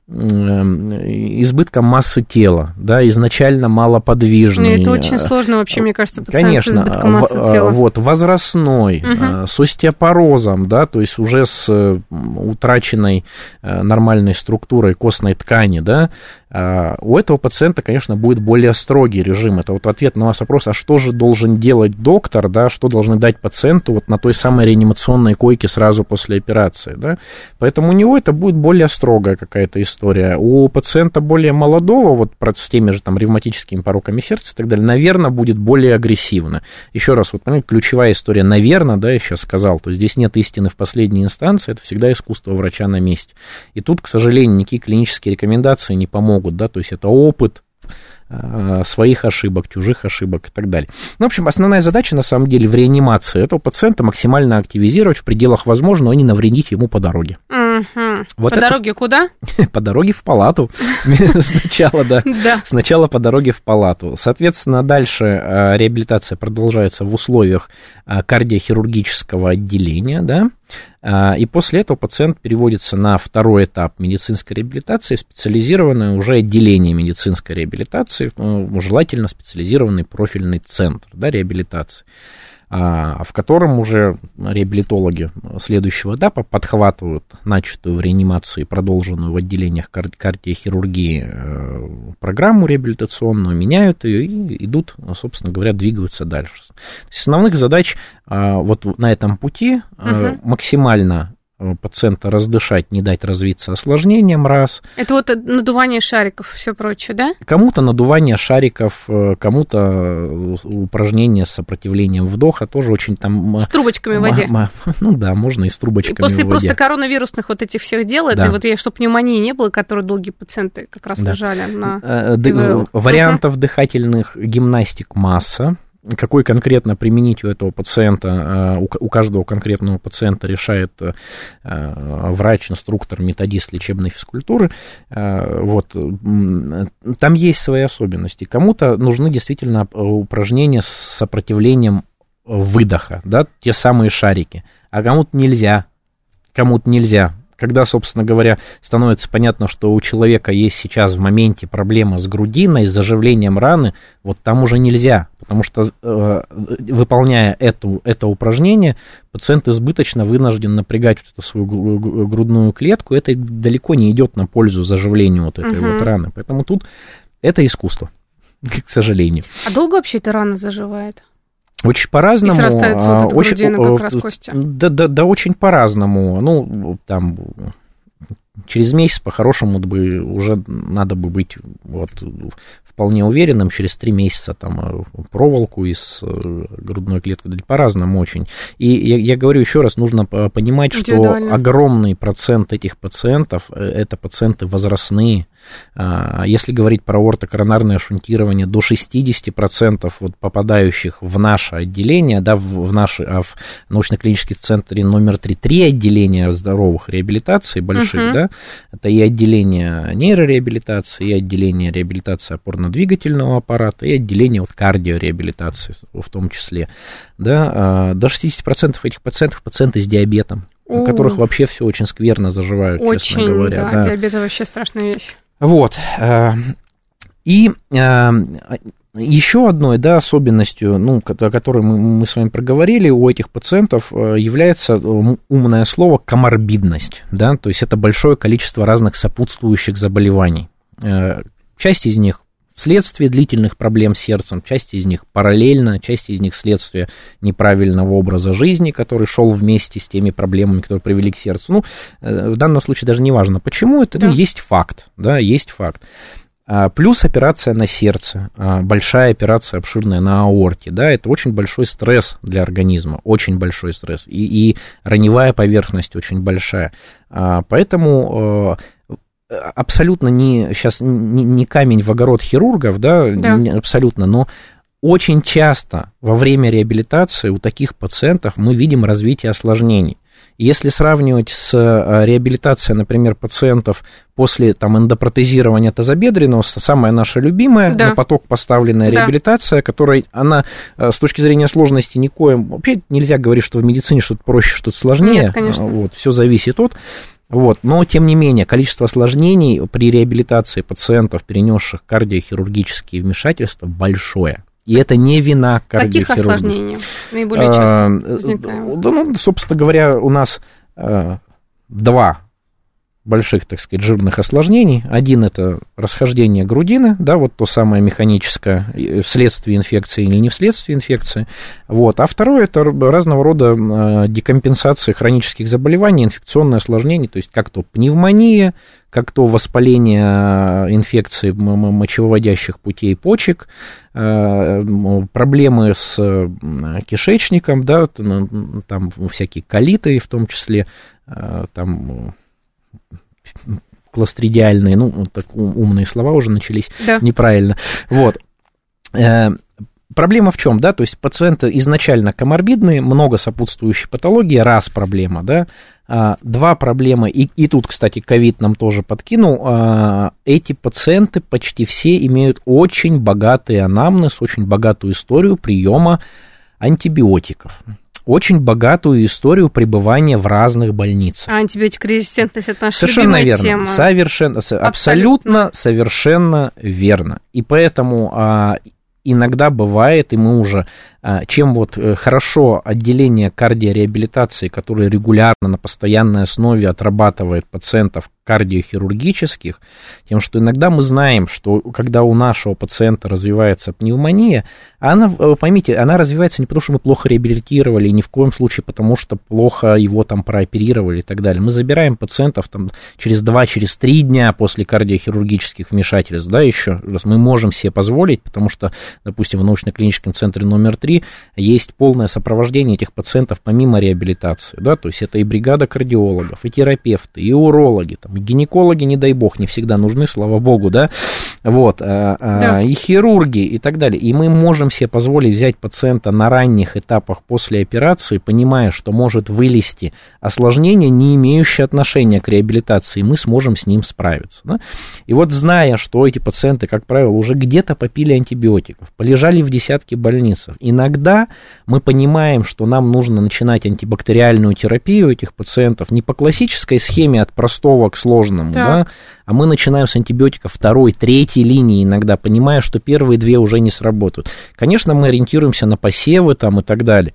избытком массы тела, да, изначально малоподвижный. Это очень сложно вообще, мне кажется, пациент конечно, с избытком массы в, тела. Вот, возрастной, угу. с остеопорозом, да, то есть уже с утраченной нормальной структурой костной ткани, да, у этого пациента, конечно, будет более строгий режим. Это вот ответ на ваш вопрос, а что же должен делать доктор, да, что должны дать пациенту вот на той самой реанимационной койке сразу после операции, да, поэтому у него это будет более строгая какая-то история. У пациента более молодого, вот с теми же там ревматическими пороками сердца и так далее, наверное, будет более агрессивно. Еще раз, вот, понимаете, ключевая история, наверное, да, я сейчас сказал, то есть здесь нет истины в последней инстанции, это всегда искусство врача на месте. И тут, к сожалению, никакие клинические рекомендации не помогут, да, то есть это опыт э, своих ошибок, чужих ошибок и так далее. Ну, в общем, основная задача, на самом деле, в реанимации этого пациента максимально активизировать в пределах возможного, а не навредить ему по дороге. Угу. Вот по это... дороге куда? По дороге в палату. Сначала, да. Сначала по дороге в палату. Соответственно, дальше реабилитация продолжается в условиях кардиохирургического отделения, да, и после этого пациент переводится на второй этап медицинской реабилитации, специализированное уже отделение медицинской реабилитации, желательно специализированный профильный центр, да, реабилитации, в котором уже реабилитологи следующего этапа подхватывают начатую в реанимации, продолженную в отделениях кардиохирургии программу реабилитационную, меняют ее и идут, собственно говоря, двигаются дальше. Из основных задач вот на этом пути угу. максимально пациента раздышать, не дать развиться осложнениям, раз. Это вот надувание шариков, все прочее, да? Кому-то надувание шариков, кому-то упражнения с сопротивлением вдоха, тоже очень там... С трубочками в воде. Ну да, можно и с трубочками и после в воде. Просто коронавирусных вот этих всех дел, да. Это вот, чтобы пневмонии не было, которые долгие пациенты как раз да. лежали на... Д- вариантов uh-huh. дыхательных гимнастик масса. Какой конкретно применить у этого пациента, у каждого конкретного пациента решает врач, инструктор, методист лечебной физкультуры. Вот. Там есть свои особенности. Кому-то нужны действительно упражнения с сопротивлением выдоха, да, те самые шарики, а кому-то нельзя, кому-то нельзя. Когда, собственно говоря, становится понятно, что у человека есть сейчас в моменте проблема с грудиной, с заживлением раны, вот там уже нельзя, потому что, э, выполняя это, это упражнение, пациент избыточно вынужден напрягать вот эту свою грудную клетку, это далеко не идет на пользу заживлению вот этой uh-huh. вот раны, поэтому тут это искусство, к сожалению. А долго вообще эта рана заживает? Очень по-разному. И срастается вот эта очень, грудина как раз кости. Да, да, да, очень по-разному. Ну, там, через месяц, по-хорошему, бы уже надо бы быть вот, вполне уверенным. Через три месяца там проволоку из грудной клетки. По-разному очень. И я, я говорю еще раз, нужно понимать, что огромный процент этих пациентов, это пациенты возрастные. Если говорить про аортокоронарное шунтирование, до шестьдесят процентов вот попадающих в наше отделение, да, в, наши, а в научно-клиническом центре номер три, три отделения здоровых реабилитаций больших, uh-huh. да, это и отделение нейрореабилитации, и отделение реабилитации опорно-двигательного аппарата, и отделение вот кардиореабилитации в том числе, да, до шестьдесят процентов этих пациентов пациенты с диабетом, у которых вообще все очень скверно заживают, очень, честно говоря. Да, да, диабет вообще страшная вещь. Вот. И еще одной, да, особенностью, ну, о которой мы с вами проговорили, у этих пациентов является умное слово коморбидность, да, то есть это большое количество разных сопутствующих заболеваний. Часть из них вследствие длительных проблем с сердцем, часть из них параллельно, часть из них вследствие неправильного образа жизни, который шел вместе с теми проблемами, которые привели к сердцу. Ну, в данном случае даже не важно, почему, это да. ну, есть факт, да, есть факт. Плюс операция на сердце, большая операция обширная на аорте, да, это очень большой стресс для организма, очень большой стресс, и, и раневая поверхность очень большая, поэтому... Абсолютно не, сейчас не, не камень в огород хирургов, да, да. Не, абсолютно, но очень часто во время реабилитации у таких пациентов мы видим развитие осложнений. Если сравнивать с реабилитацией, например, пациентов после там, эндопротезирования тазобедренного, самая наша любимая, да. на поток поставленная да. реабилитация, которая, она с точки зрения сложности никоим... Вообще нельзя говорить, что в медицине что-то проще, что-то сложнее. Нет, конечно. Вот, все зависит от... Вот. Но, тем не менее, количество осложнений при реабилитации пациентов, перенесших кардиохирургические вмешательства, большое. И это не вина кардиохирурга. Каких осложнений наиболее часто возникают? Да, ну, собственно говоря, у нас э, два больших, так сказать, жирных осложнений. Один – это расхождение грудины, да, вот то самое механическое, вследствие инфекции или не вследствие инфекции. Вот. А второе – это разного рода декомпенсации хронических заболеваний, инфекционные осложнения, то есть как то пневмония, как то воспаление инфекции мочевыводящих путей почек, проблемы с кишечником, да, там всякие колиты в том числе, там... кластридиальные, ну, так умные слова уже начались да. неправильно. Вот. Э, проблема в чем, да, то есть пациенты изначально коморбидные, много сопутствующей патологии, раз проблема, да, а, два проблемы, и, и тут, кстати, ковид нам тоже подкинул, а, эти пациенты почти все имеют очень богатый анамнез, очень богатую историю приема антибиотиков. Очень богатую историю пребывания в разных больницах. А антибиотикорезистентность – это наша совершенно любимая верно. тема. Совершенно, абсолютно, абсолютно, совершенно верно. И поэтому а, иногда бывает, и мы уже, а, чем вот хорошо отделение кардиореабилитации, которое регулярно на постоянной основе отрабатывает пациентов, кардиохирургических, тем, что иногда мы знаем, что когда у нашего пациента развивается пневмония, она, поймите, она развивается не потому, что мы плохо реабилитировали, ни в коем случае потому, что плохо его там прооперировали и так далее. Мы забираем пациентов там через два, через три дня после кардиохирургических вмешательств, да, еще раз мы можем себе позволить, потому что, допустим, в научно-клиническом центре номер три есть полное сопровождение этих пациентов помимо реабилитации, да, то есть это и бригада кардиологов, и терапевты, и урологи, там, и гинекологи, не дай бог, не всегда нужны, слава богу, да, вот, а, да. и хирурги и так далее, и мы можем себе позволить взять пациента на ранних этапах после операции, понимая, что может вылезти осложнение, не имеющее отношения к реабилитации, мы сможем с ним справиться, да? И вот зная, что эти пациенты, как правило, уже где-то попили антибиотиков, полежали в десятке больниц, иногда мы понимаем, что нам нужно начинать антибактериальную терапию этих пациентов не по классической схеме от простого к сложному, да, а мы начинаем с антибиотиков второй, третьей линии иногда, понимая, что первые две уже не сработают. Конечно, мы ориентируемся на посевы там и так далее.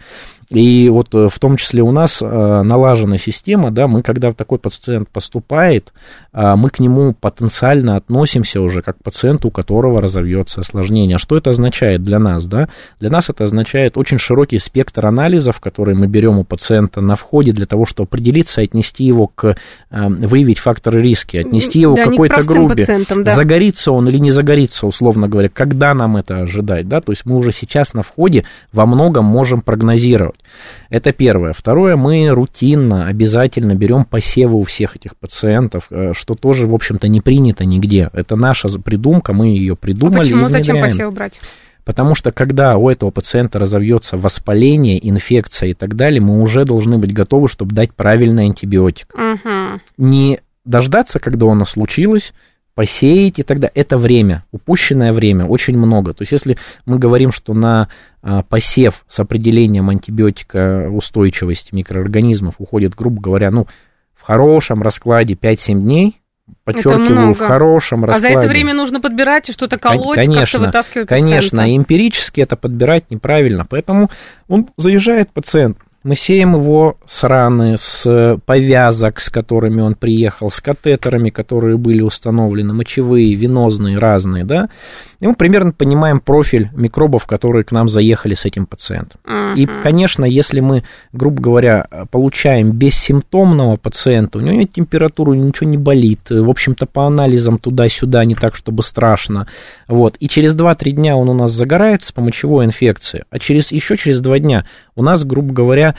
И вот в том числе у нас налажена система, да, мы, когда такой пациент поступает, мы к нему потенциально относимся уже как к пациенту, у которого разовьется осложнение. А что это означает для нас, да? Для нас это означает очень широкий спектр анализов, которые мы берем у пациента на входе для того, чтобы определиться, отнести его к, выявить факторы риска, отнести его да, к какой-то группе, да. Загорится он или не загорится, условно говоря, когда нам это ожидать, да? То есть мы уже сейчас на входе во многом можем прогнозировать. Это первое. Второе, мы рутинно, обязательно берем посевы у всех этих пациентов, что тоже, в общем-то, не принято нигде. Это наша придумка, мы ее придумали. А почему? Зачем посевы брать? Потому что, когда у этого пациента разовьется воспаление, инфекция и так далее, мы уже должны быть готовы, чтобы дать правильный антибиотик. Угу. Не дождаться, когда оно случилось, посеять и тогда это время, упущенное время, очень много. То есть, если мы говорим, что на а, посев с определением антибиотика устойчивости микроорганизмов уходит, грубо говоря, ну, в хорошем раскладе пять-семь дней, подчеркиваю, в хорошем раскладе. А за это время нужно подбирать и что-то колоть, конечно, как-то вытаскивать пациента. Конечно, эмпирически это подбирать неправильно, поэтому он заезжает, пациент, мы сеем его с раны, с повязок, с которыми он приехал, с катетерами, которые были установлены, мочевые, венозные, разные, да, и мы примерно понимаем профиль микробов, которые к нам заехали с этим пациентом. Uh-huh. И, конечно, если мы, грубо говоря, получаем бессимптомного пациента, у него нет температуры, ничего не болит, в общем-то, по анализам туда-сюда не так, чтобы страшно, вот, и через два-три дня он у нас загорается по мочевой инфекции, а через, еще через два дня у нас, грубо говоря,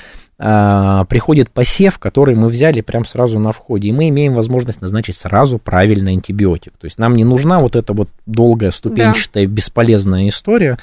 приходит посев, который мы взяли прямо сразу на входе, и мы имеем возможность назначить сразу правильный антибиотик. То есть нам не нужна вот эта вот долгая, ступенчатая, да. бесполезная история.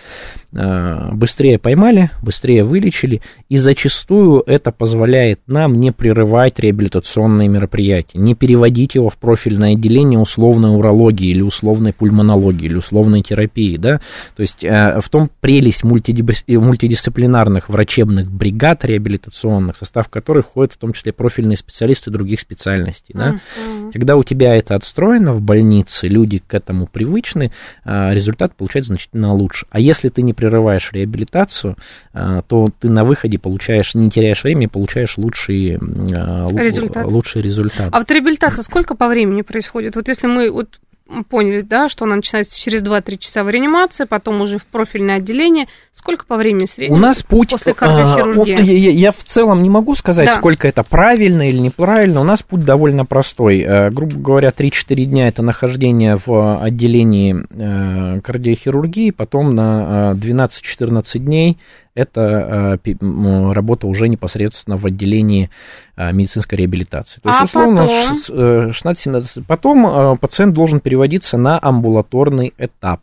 Быстрее поймали, быстрее вылечили, и зачастую это позволяет нам не прерывать реабилитационные мероприятия, не переводить его в профильное отделение условной урологии или условной пульмонологии или условной терапии, да. То есть в том прелесть мультидисциплинарных врачебных бригад реабилитационных, в состав которых входят в том числе профильные специалисты других специальностей. Да? Uh-huh. Когда у тебя это отстроено в больнице, люди к этому привычны, результат получается значительно лучше. А если ты не прерываешь реабилитацию, то ты на выходе получаешь, не теряешь времени, получаешь лучший результат. лучший результат. А вот реабилитация сколько по времени происходит? Вот если мы... Вот поняли, да, что она начинается через два-три часа в реанимации, потом уже в профильное отделение. Сколько по времени в среднем? У нас путь... После кардиохирургии? А, я, я в целом не могу сказать, да. сколько это правильно или неправильно. У нас путь довольно простой. Грубо говоря, три-четыре дня это нахождение в отделении кардиохирургии, потом на двенадцать-четырнадцать дней это работа уже непосредственно в отделении медицинской реабилитации. То есть, а условно, потом? шестнадцать-семнадцать. Потом пациент должен переводиться на амбулаторный этап.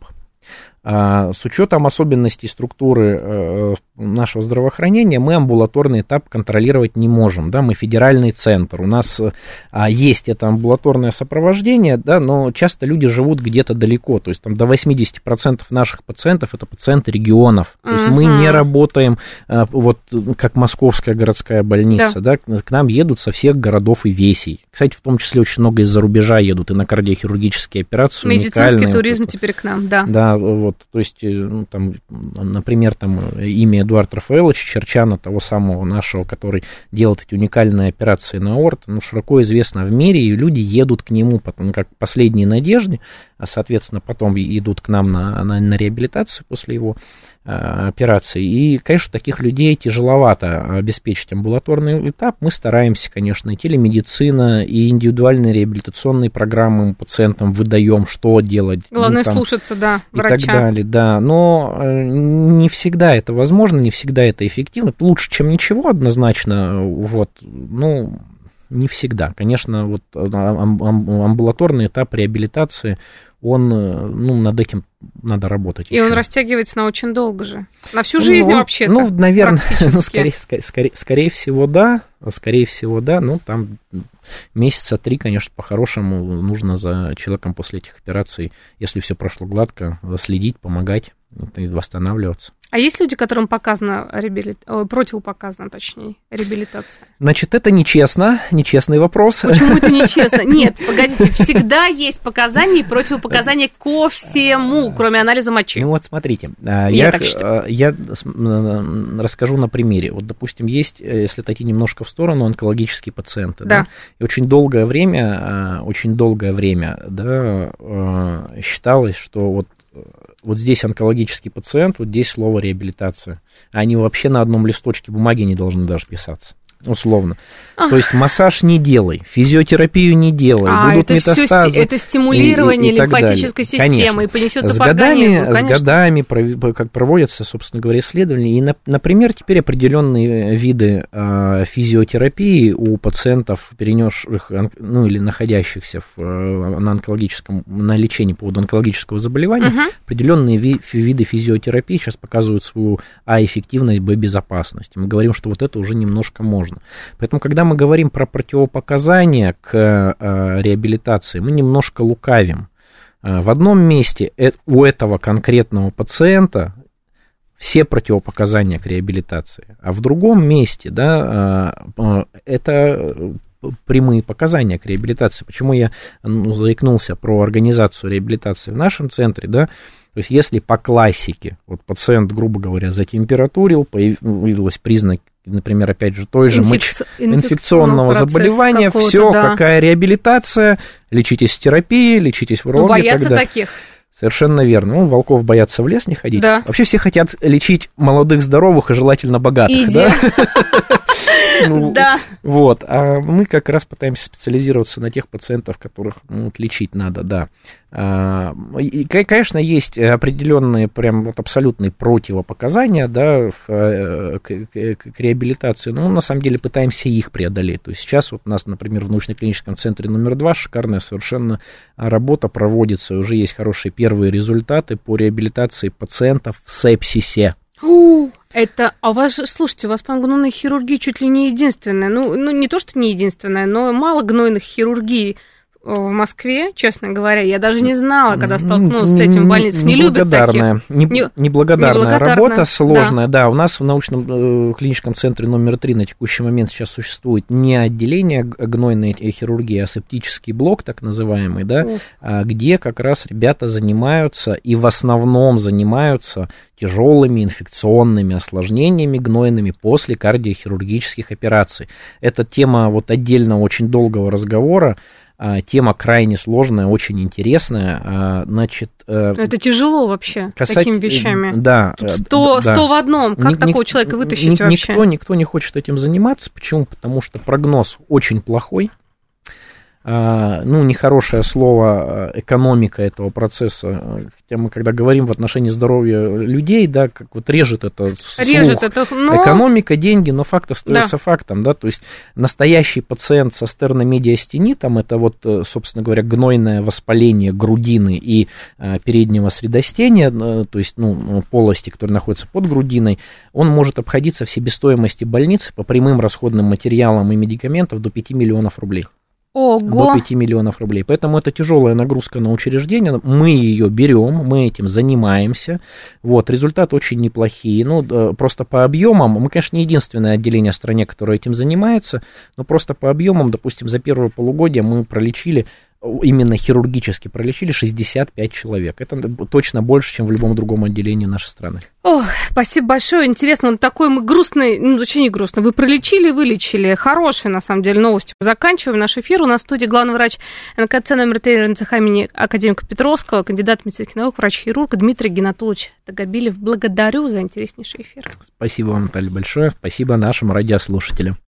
С учетом особенностей структуры нашего здравоохранения мы амбулаторный этап контролировать не можем, да, мы федеральный центр, у нас есть это амбулаторное сопровождение, да, но часто люди живут где-то далеко, то есть там до восемьдесят процентов наших пациентов это пациенты регионов, то есть uh-huh. мы не работаем вот как Московская городская больница, да. да, к нам едут со всех городов и весей, кстати, в том числе очень много из-за рубежа едут и на кардиохирургические операции. Медицинский туризм вот, теперь к нам, да. Да, вот, то есть, ну, там, например, там имя Эдуарда Рафаэловича Черчана, того самого нашего, который делает эти уникальные операции на аорте, ну, широко известно в мире, и люди едут к нему потом, как последние надежды, а, соответственно, потом идут к нам на, на, на реабилитацию после его а, операции. И, конечно, таких людей тяжеловато обеспечить амбулаторный этап. Мы стараемся, конечно, и телемедицина, и индивидуальные реабилитационные программы пациентам выдаем, что делать. Главное, ну, там, слушаться, да, врача. И так далее, да. Но не всегда это возможно, не всегда это эффективно. Лучше, чем ничего, однозначно, вот, ну... Не всегда. Конечно, вот амбулаторный этап реабилитации, он, ну, над этим надо работать. И еще. он растягивается на очень долго же. На всю жизнь ну, вообще-то. Ну, наверное, ну, скорее, скорее, скорее всего, да. Скорее всего, да. Ну, там месяца три, конечно, по-хорошему нужно за человеком после этих операций, если все прошло гладко, следить, помогать и восстанавливаться. А есть люди, которым показана реабилит... противопоказана, точнее, реабилитация? Значит, это нечестно, нечестный вопрос. Почему это нечестно? Нет, погодите, всегда есть показания и противопоказания ко всему, кроме анализа мочи. Ну вот смотрите, я, я, так я расскажу на примере. Вот, допустим, есть, если отойти немножко в сторону, онкологические пациенты, да. Да? И очень долгое время, очень долгое время, да, считалось, что вот Вот здесь онкологический пациент, вот здесь слово реабилитация. Они вообще на одном листочке бумаги не должны даже писаться, условно. Ах. То есть массаж не делай, физиотерапию не делай, а, будут это метастазы. Все, это стимулирование и, и, и лимфатической системы, конечно. И понесется с по годами, организму, с годами как проводятся, собственно говоря, исследования. И, например, теперь определенные виды а, физиотерапии у пациентов, перенесших, ну или находящихся в, на онкологическом, на лечении по поводу онкологического заболевания, угу. определенные ви, виды физиотерапии сейчас показывают свою а, эффективность, б, безопасность. Мы говорим, что вот это уже немножко можно. Поэтому, когда мы говорим про противопоказания к э, реабилитации, мы немножко лукавим. Э, в одном месте э, у этого конкретного пациента все противопоказания к реабилитации, а в другом месте, да, э, э, это прямые показания к реабилитации. Почему я ну, заикнулся про организацию реабилитации в нашем центре, да? То есть, если по классике, вот пациент, грубо говоря, затемпературил, появились признаки, например, опять же, той же Инфекци... моч... инфекционного заболевания, все, да. Какая реабилитация, лечитесь в терапии, лечитесь в урологии. Ну, боятся таких. Совершенно верно. Ну, волков боятся в лес не ходить. Да. Вообще все хотят лечить молодых, здоровых и желательно богатых. И да? Ну, да. Вот. А мы как раз пытаемся специализироваться на тех пациентах, которых ну, вот, лечить надо, да. А, и, конечно, есть определенные прям вот абсолютные противопоказания, да, в, к, к, к реабилитации, но мы на самом деле пытаемся их преодолеть. То есть сейчас вот у нас, например, в научно-клиническом центре номер два шикарная совершенно работа проводится, уже есть хорошие первые результаты по реабилитации пациентов в сепсисе. Это, а у вас же, слушайте, у вас, по-моему, гнойная хирургия чуть ли не единственная, ну, ну, не то, что не единственная, но мало гнойных хирургий в Москве, честно говоря, я даже не знала, когда столкнулась с этим в больнице. Не любят таких. Не, неблагодарная работа, сложная, да. да. У нас в научном клиническом центре номер три на текущий момент сейчас существует не отделение гнойной хирургии, а септический блок, так называемый, да, где как раз ребята занимаются и в основном занимаются тяжелыми инфекционными осложнениями гнойными после кардиохирургических операций. Это тема вот отдельно очень долгого разговора. Тема крайне сложная, очень интересная. Значит, это тяжело вообще, касать... такими вещами. Да. Сто, да. сто в одном. Как Ник- такого человека вытащить ник- вообще? Никто, никто не хочет этим заниматься. Почему? Потому что прогноз очень плохой. Ну, нехорошее слово экономика этого процесса. Хотя мы, когда говорим в отношении здоровья людей, да, как вот режет это слух. Режет это, но... Экономика, деньги, но факт остается да. фактом, да, то есть настоящий пациент со стерномедиастенитом, это вот, собственно говоря, гнойное воспаление грудины и переднего средостения, то есть, ну, полости, которые находятся под грудиной, он может обходиться в себестоимости больницы по прямым расходным материалам и медикаментам до пяти миллионов рублей. Ого. До пяти миллионов рублей. Поэтому это тяжелая нагрузка на учреждение. Мы ее берем, мы этим занимаемся. Вот, результаты очень неплохие. Ну, просто по объемам, мы, конечно, не единственное отделение в стране, которое этим занимается, но просто по объемам, допустим, за первое полугодие мы пролечили именно хирургически пролечили шестьдесят пять человек. Это точно больше, чем в любом другом отделении нашей страны. Ох, спасибо большое. Интересно, вот такой мы грустный, ну, очень не грустный. Вы пролечили, вылечили. Хорошие, на самом деле, новости. Заканчиваем наш эфир. У нас в студии главный врач эн ка цэ номер три эр эн цэ ха имени академика Петровского, кандидат медицинских наук, врач-хирург Дмитрий Гинатулович Тагобилев. Благодарю за интереснейший эфир. Спасибо вам, Наталья, большое. Спасибо нашим радиослушателям.